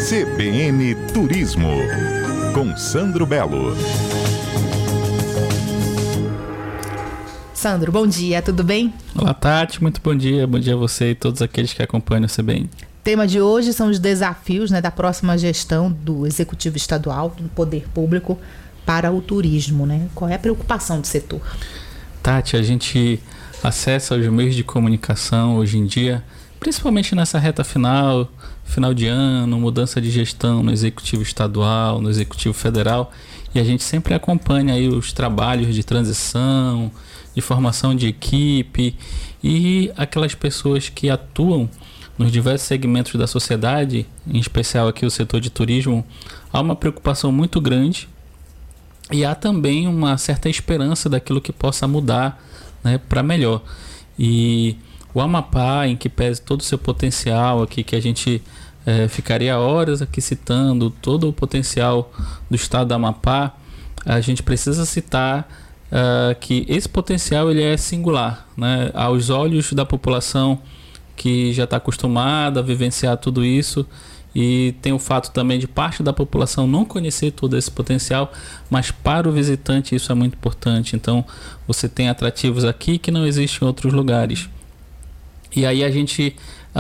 CBN Turismo, com Sandro Belo. Sandro, bom dia, tudo bem? Olá, Tati, muito bom dia a você e todos aqueles que acompanham o CBN. O tema de hoje são os desafios, da próxima gestão do Executivo Estadual, do Poder Público, para o turismo, Qual é a preocupação do setor? Tati, a gente acessa os meios de comunicação hoje em dia, principalmente nessa reta final de ano, mudança de gestão no Executivo Estadual, no Executivo Federal, e a gente sempre acompanha aí os trabalhos de transição, de formação de equipe e aquelas pessoas que atuam nos diversos segmentos da sociedade, em especial aqui o setor de turismo. Há uma preocupação muito grande e há também uma certa esperança daquilo que possa mudar, para melhor. E o Amapá, em que pese todo o seu potencial aqui, que a gente ficaria horas aqui citando todo o potencial do estado do Amapá, a gente precisa citar que esse potencial ele é singular, aos olhos da população que já está acostumada a vivenciar tudo isso, e tem o fato também de parte da população não conhecer todo esse potencial, mas para o visitante isso é muito importante. Então você tem atrativos aqui que não existem em outros lugares. E aí a gente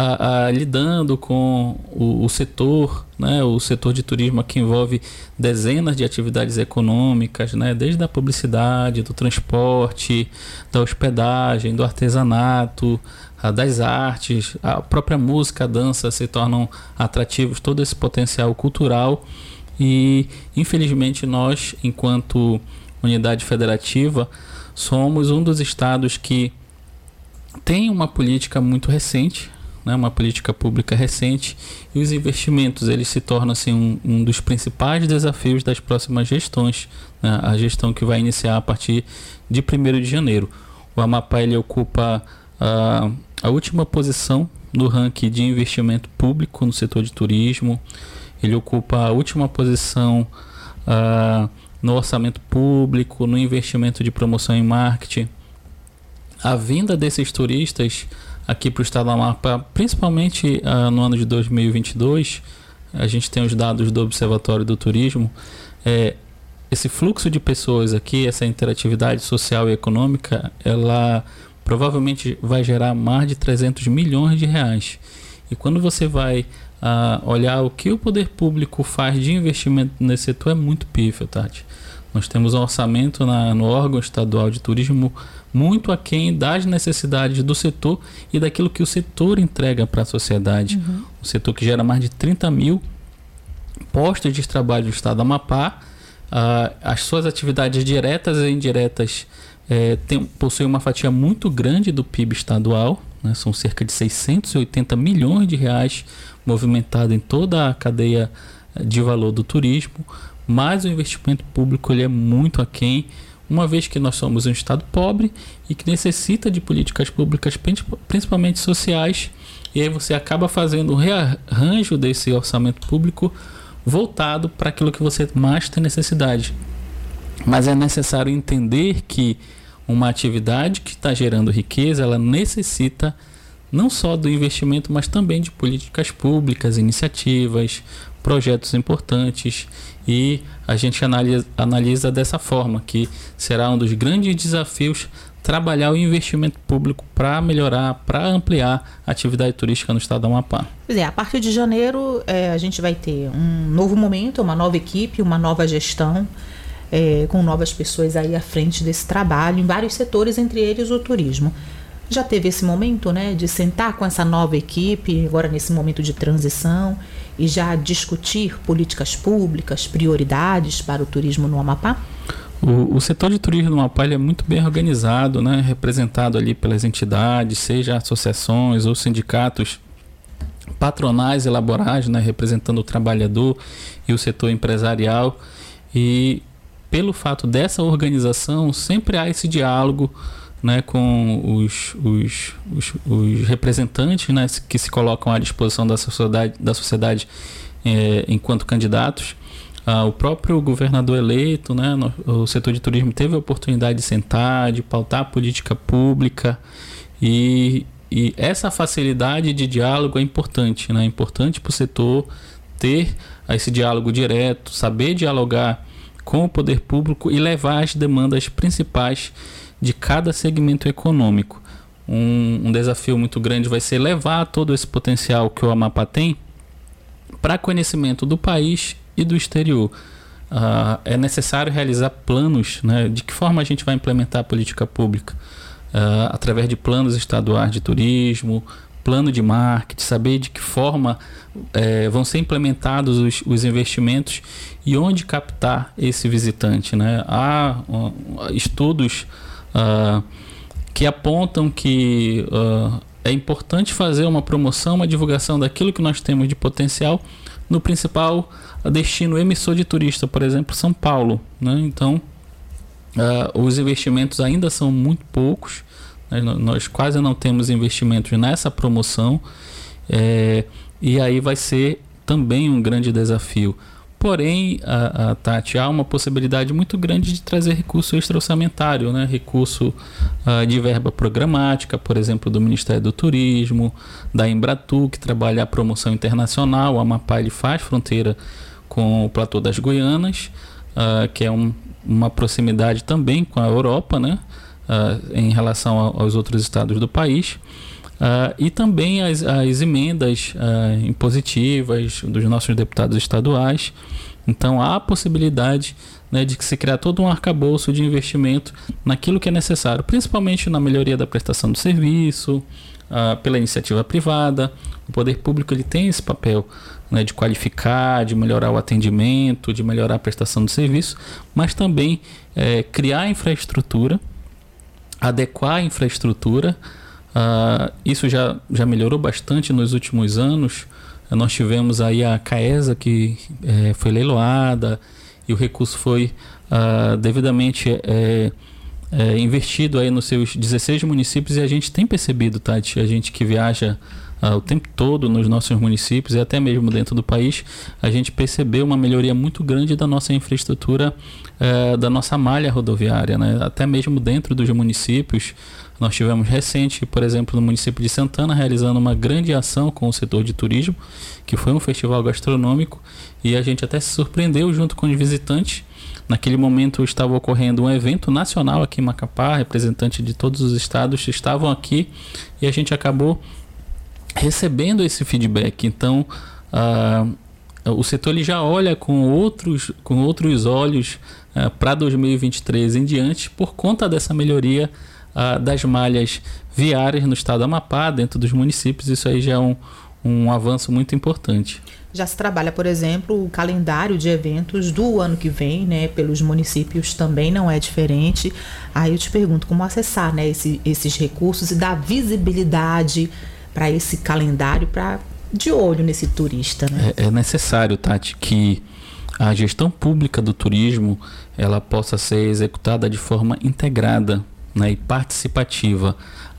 lidando com o setor, o setor de turismo aqui envolve dezenas de atividades econômicas, desde a publicidade, do transporte, da hospedagem, do artesanato, das artes, a própria música, a dança se tornam atrativos, todo esse potencial cultural. E infelizmente nós, enquanto unidade federativa, somos um dos estados que tem uma política muito recente, uma política pública recente, e os investimentos eles se tornam assim, um dos principais desafios das próximas gestões, a gestão que vai iniciar a partir de 1º de janeiro. O Amapá ele ocupa a última posição no ranking de investimento público no setor de turismo, ele ocupa a última posição no orçamento público, no investimento de promoção e marketing. A vinda desses turistas aqui para o estado do Amapá, principalmente no ano de 2022, a gente tem os dados do Observatório do Turismo, esse fluxo de pessoas aqui, essa interatividade social e econômica, ela provavelmente vai gerar mais de 300 milhões de reais. E quando você vai olhar o que o poder público faz de investimento nesse setor, é muito pífio, Tati. Nós temos um orçamento no órgão estadual de turismo muito aquém das necessidades do setor e daquilo que o setor entrega para a sociedade. O setor que gera mais de 30 mil postos de trabalho do estado do Amapá, as suas atividades diretas e indiretas possuem uma fatia muito grande do PIB estadual, são cerca de 680 milhões de reais movimentado em toda a cadeia de valor do turismo, mas o investimento público ele é muito aquém, uma vez que nós somos um estado pobre e que necessita de políticas públicas, principalmente sociais, e aí você acaba fazendo um rearranjo desse orçamento público voltado para aquilo que você mais tem necessidade. Mas é necessário entender que uma atividade que está gerando riqueza, ela necessita não só do investimento, mas também de políticas públicas, iniciativas, projetos importantes, e a gente analisa dessa forma, que será um dos grandes desafios trabalhar o investimento público para melhorar, para ampliar a atividade turística no estado do Amapá. Pois é, a partir de janeiro a gente vai ter um novo momento, uma nova equipe, uma nova gestão, com novas pessoas aí à frente desse trabalho em vários setores, entre eles o turismo. Já teve esse momento, de sentar com essa nova equipe, agora nesse momento de transição, e já discutir políticas públicas, prioridades para o turismo no Amapá? O setor de turismo no Amapá ele é muito bem organizado, representado ali pelas entidades, seja associações ou sindicatos patronais e laborais, representando o trabalhador e o setor empresarial. E pelo fato dessa organização, sempre há esse diálogo com os representantes que se colocam à disposição da sociedade enquanto candidatos. O próprio governador eleito, o setor de turismo teve a oportunidade de sentar, de pautar a política pública, e essa facilidade de diálogo é importante, é importante para o setor ter esse diálogo direto, saber dialogar com o poder público e levar as demandas principais de cada segmento econômico. Um desafio muito grande vai ser levar todo esse potencial que o Amapá tem para conhecimento do país e do exterior. É necessário realizar planos, né, de que forma a gente vai implementar a política pública, através de planos estaduais de turismo, plano de marketing, saber de que forma vão ser implementados os investimentos e onde captar esse visitante, né? Há estudos que apontam que é importante fazer uma promoção, uma divulgação daquilo que nós temos de potencial no principal destino emissor de turista, por exemplo, São Paulo, né? Então, os investimentos ainda são muito poucos, né? Nós quase não temos investimentos nessa promoção, e aí vai ser também um grande desafio. Porém, Tati, há uma possibilidade muito grande de trazer recurso extra-orçamentário, né? Recurso de verba programática, por exemplo, do Ministério do Turismo, da Embratur, que trabalha a promoção internacional. O Amapá ele faz fronteira com o Platô das Guianas, que é uma proximidade também com a Europa, né? Em relação aos outros estados do país. E também as emendas impositivas dos nossos deputados estaduais. Então há a possibilidade, né, de se criar todo um arcabouço de investimento naquilo que é necessário, principalmente na melhoria da prestação do serviço, pela iniciativa privada. O poder público ele tem esse papel, né, de qualificar, de melhorar o atendimento, de melhorar a prestação do serviço, mas também criar infraestrutura, adequar a infraestrutura. Isso já melhorou bastante nos últimos anos. Nós tivemos aí a CAESA que foi leiloada e o recurso foi devidamente investido aí nos seus 16 municípios, e a gente tem percebido, Tati, a gente que viaja o tempo todo nos nossos municípios e até mesmo dentro do país, a gente percebeu uma melhoria muito grande da nossa infraestrutura, da nossa malha rodoviária, né? Até mesmo dentro dos municípios. Nós tivemos recente, por exemplo, no município de Santana, realizando uma grande ação com o setor de turismo, que foi um festival gastronômico, e a gente até se surpreendeu junto com os visitantes. Naquele momento estava ocorrendo um evento nacional aqui em Macapá, representantes de todos os estados estavam aqui, e a gente acabou recebendo esse feedback. Então, o setor ele já olha com outros olhos para 2023 em diante, por conta dessa melhoria das malhas viárias no estado do Amapá, dentro dos municípios. Isso aí já é um avanço muito importante. Já se trabalha, por exemplo, o calendário de eventos do ano que vem, né? Pelos municípios também não é diferente. Aí eu te pergunto, como acessar, né, esses recursos e dar visibilidade para esse calendário, de olho nesse turista, né? É necessário, Tati, que a gestão pública do turismo ela possa ser executada de forma integrada, né, e participativa.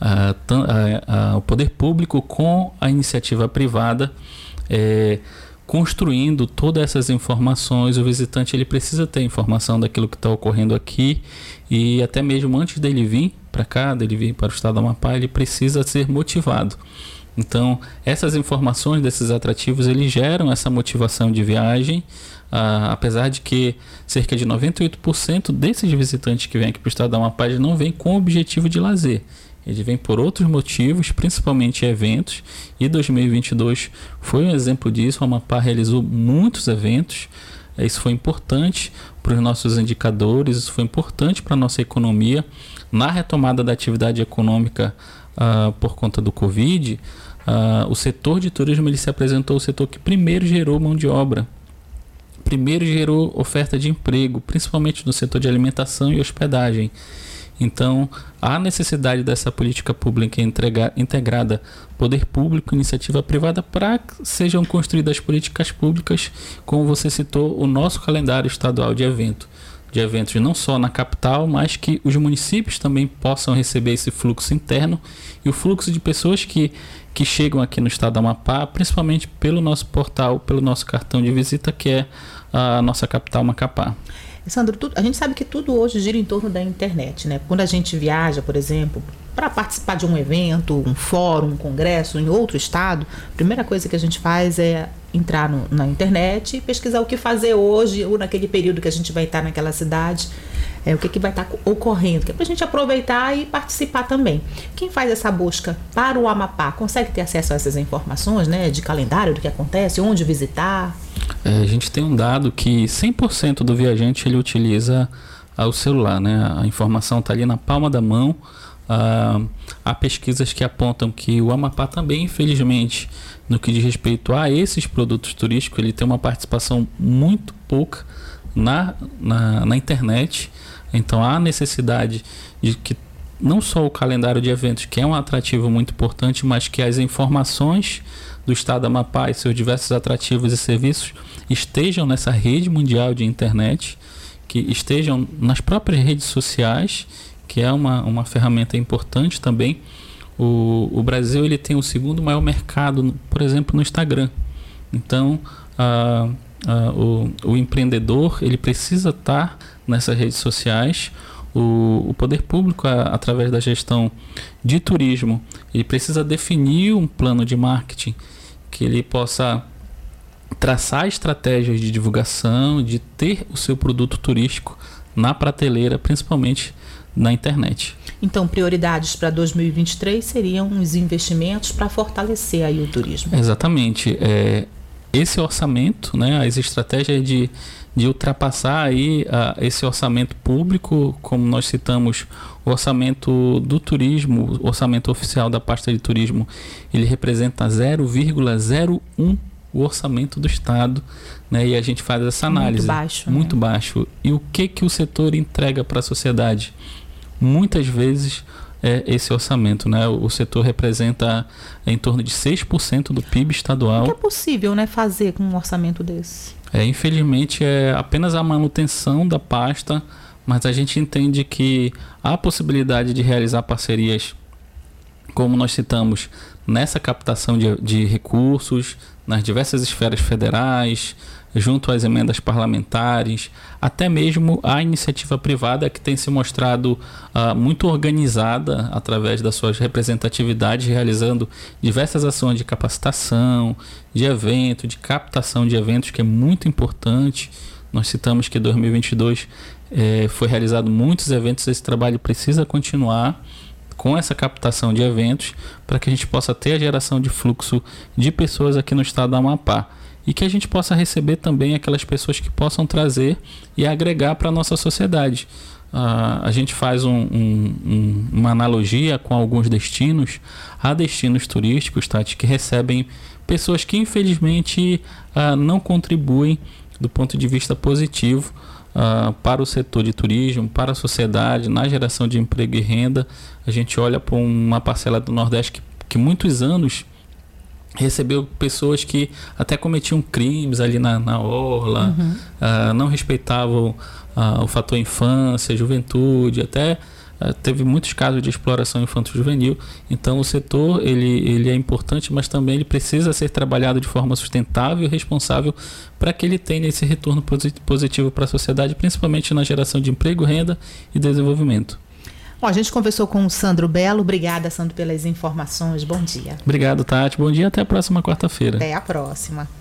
O poder público com a iniciativa privada, construindo todas essas informações. O visitante ele precisa ter informação daquilo que está ocorrendo aqui, e até mesmo antes dele vir para cá, dele vir para o estado do Amapá, ele precisa ser motivado. Então, essas informações desses atrativos, eles geram essa motivação de viagem, apesar de que cerca de 98% desses visitantes que vêm aqui para o estado do Amapá não vêm com o objetivo de lazer. Eles vêm por outros motivos, principalmente eventos, e 2022 foi um exemplo disso. O Amapá realizou muitos eventos. Isso foi importante para os nossos indicadores, isso foi importante para a nossa economia. Na retomada da atividade econômica por conta do Covid, o setor de turismo ele se apresentou o setor que primeiro gerou mão de obra, primeiro gerou oferta de emprego, principalmente no setor de alimentação e hospedagem. Então, há necessidade dessa política pública integrada, poder público, iniciativa privada, para que sejam construídas políticas públicas, como você citou, o nosso calendário estadual de eventos não só na capital, mas que os municípios também possam receber esse fluxo interno e o fluxo de pessoas que chegam aqui no estado do Amapá, principalmente pelo nosso portal, pelo nosso cartão de visita, que é a nossa capital, Macapá. Sandro, a gente sabe que tudo hoje gira em torno da internet, né? Quando a gente viaja, por exemplo, para participar de um evento, um fórum, um congresso em outro estado, a primeira coisa que a gente faz é entrar na internet e pesquisar o que fazer hoje ou naquele período que a gente vai estar naquela cidade, o que vai estar ocorrendo, que é para a gente aproveitar e participar também. Quem faz essa busca para o Amapá consegue ter acesso a essas informações, né, de calendário do que acontece, onde visitar? A gente tem um dado que 100% do viajante ele utiliza o celular, né? A informação está ali na palma da mão. Há pesquisas que apontam que o Amapá também, infelizmente, no que diz respeito a esses produtos turísticos, ele tem uma participação muito pouca na internet. Então há necessidade de que não só o calendário de eventos, que é um atrativo muito importante, mas que as informações do estado do Amapá e seus diversos atrativos e serviços estejam nessa rede mundial de internet, que estejam nas próprias redes sociais, que é uma ferramenta importante também. O Brasil ele tem o segundo maior mercado, por exemplo, no Instagram. Então, o empreendedor ele precisa estar nessas redes sociais. O poder público, através da gestão de turismo, ele precisa definir um plano de marketing que ele possa traçar estratégias de divulgação, de ter o seu produto turístico na prateleira, principalmente na internet. Então, prioridades para 2023 seriam os investimentos para fortalecer aí o turismo. Exatamente. Esse orçamento, né, as estratégias de ultrapassar aí esse orçamento público, como nós citamos, o orçamento do turismo, o orçamento oficial da pasta de turismo, ele representa 0,01 o orçamento do Estado, né? E a gente faz essa análise. Muito baixo. Muito baixo. E o que o setor entrega para a sociedade? Muitas vezes esse orçamento, né? O setor representa em torno de 6% do PIB estadual. O que é possível, né, fazer com um orçamento desse? Infelizmente é apenas a manutenção da pasta, mas a gente entende que há a possibilidade de realizar parcerias, como nós citamos, nessa captação de recursos, nas diversas esferas federais, junto às emendas parlamentares, até mesmo a iniciativa privada que tem se mostrado muito organizada através das suas representatividades, realizando diversas ações de capacitação, de evento, de captação de eventos, que é muito importante. Nós citamos que em 2022 foi realizado muitos eventos, esse trabalho precisa continuar com essa captação de eventos para que a gente possa ter a geração de fluxo de pessoas aqui no estado do Amapá e que a gente possa receber também aquelas pessoas que possam trazer e agregar para a nossa sociedade. A gente faz uma analogia com alguns destinos. Há destinos turísticos, Tati, que recebem pessoas que infelizmente não contribuem do ponto de vista positivo para o setor de turismo, para a sociedade, na geração de emprego e renda. A gente olha para uma parcela do Nordeste que muitos anos recebeu pessoas que até cometiam crimes ali na orla, não respeitavam o fator infância, juventude, até teve muitos casos de exploração infanto-juvenil. Então o setor ele é importante, mas também ele precisa ser trabalhado de forma sustentável e responsável para que ele tenha esse retorno positivo para a sociedade, principalmente na geração de emprego, renda e desenvolvimento. Bom, a gente conversou com o Sandro Belo. Obrigada, Sandro, pelas informações. Bom dia. Obrigado, Tati. Bom dia. Até a próxima quarta-feira. Até a próxima.